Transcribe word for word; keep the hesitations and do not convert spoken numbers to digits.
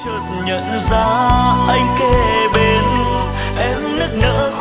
chợt nhận ra anh kề bên em nức nở